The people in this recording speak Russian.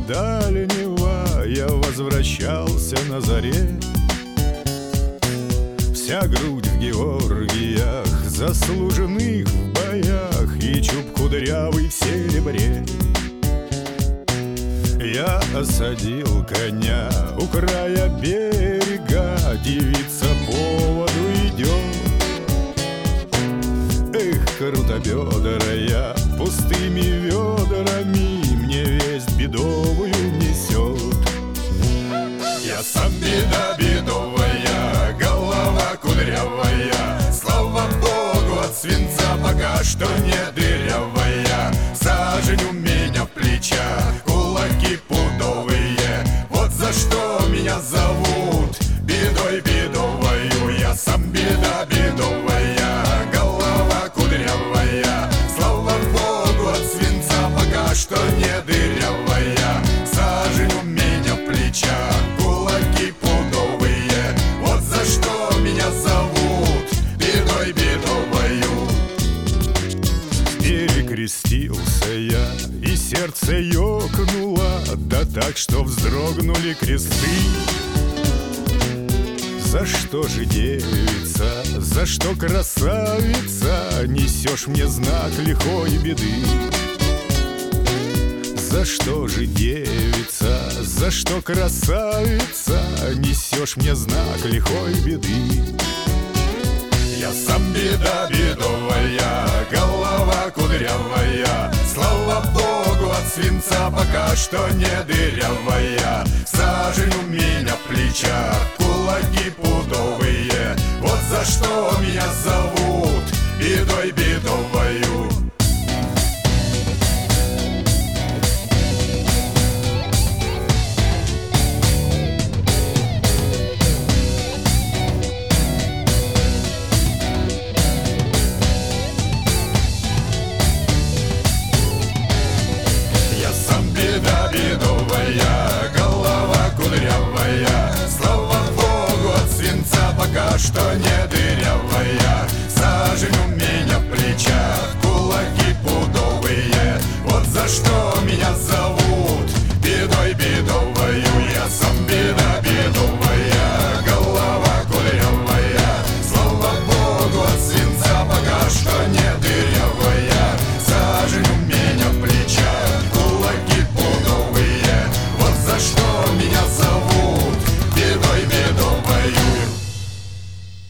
дальнего я возвращался на заре. Вся грудь в Георгиях, заслуженных в боях, и чуб кудрявый в серебре. Я осадил коня у края берега, девица по воду идет. Эх, крутобедрая, пустыми ведрами мне весть бедовую несет. Я сам беда бедовая, голова кудрявая, слава Богу, от свинца пока что не дырявая. Сажень у меня в плечах, кулаки пудовые, вот за что меня зовут бедой бедовою. Я сам беда бедовая, голова кудрявая, слава Богу, от свинца пока что не дырявая. Сажень у меня в плечах, кулаки пудовые, вот за что меня зовут бедой бедовою. Перекрестился я, и сердце ёкнуло, да так, что вздрогнули кресты. За что же, девица, за что, красавица, несешь мне знак лихой беды? За что же, девица, за что, красавица, несешь мне знак лихой беды? Я сам беда бедовая, голова кудрявая, слава Богу, от свинца пока что не дырявая. Сажень у меня в плечах, кулаки пудовые, вот за что меня зовут бедой бедовою. Беда бедовая, голова кудрявая, слава Богу, от свинца пока что не